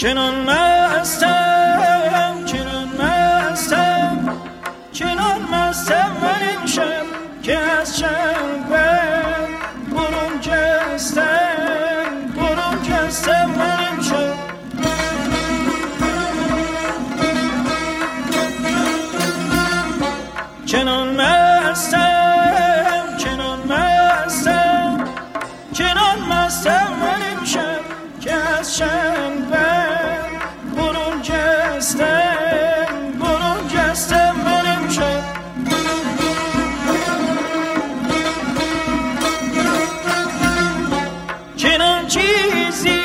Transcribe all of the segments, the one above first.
چنان مستم چنان مستم چنان مستم من امشب که از شنبه برون جستم من امشب چنان مستم چنان مستم چنان مستم من امشب که از شنبه برون جستم من امشب چنان چیزی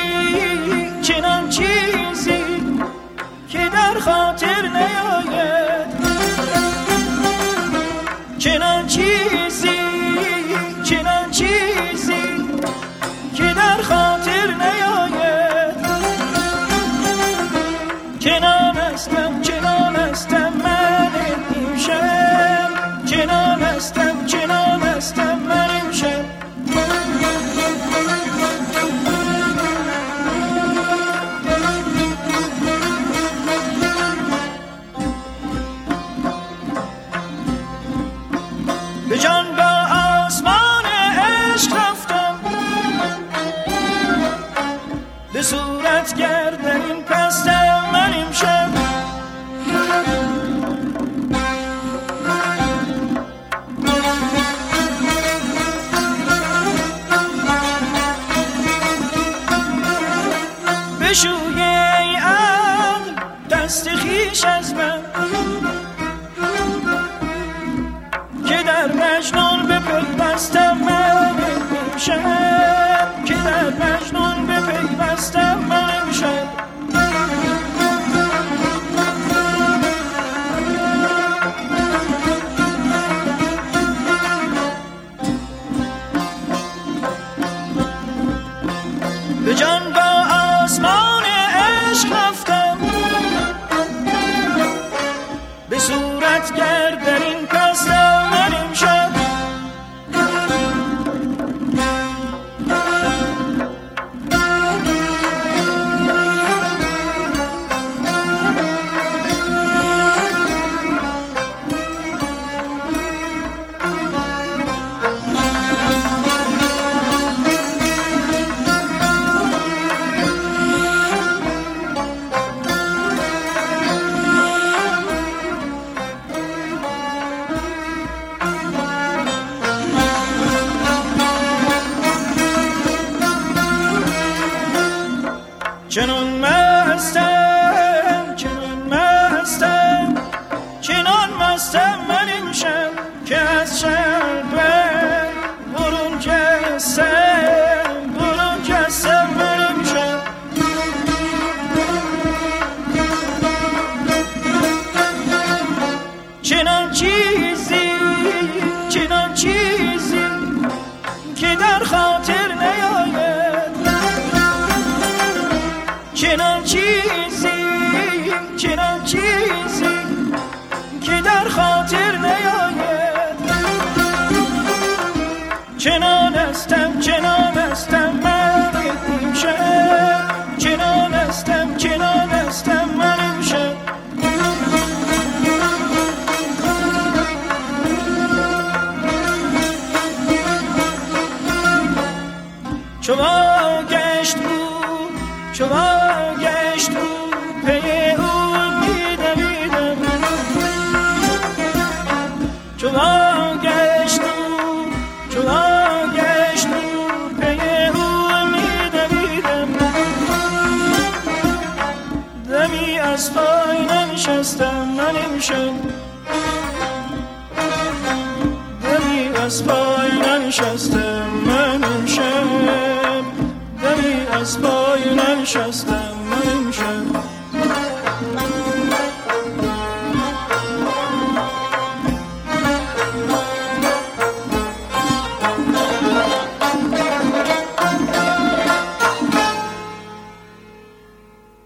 که در خاطر نیاید چنان چیزی که در خاطر نیاید چنان استم من امشب چنان استم من امشب به جان با آسمان عشق رفتم به صورت گردن این پستم من امشب بشوی ای عقل دست خویش از من که در مجنون بپیوستم من امشب که در مجنون بپیوستم من امشب به جان با آسمان عشق رفتم به صورت گردن این پستم من امشب چنان مستم چنان مستم من امشب که از شنبه برون جستم من امشب چنان چیزی که در خاطر نیاید چنان چیزی که در خاطر نیاید چنان استم من امشب چنان استم من امشب چو واگشت او پی او می‌دویدم چو واگشت او پی او می‌دویدم دمی از پای ننشستم من امشب دمی از پای ننشستم من امشب دمی از پای ننشستم من امشب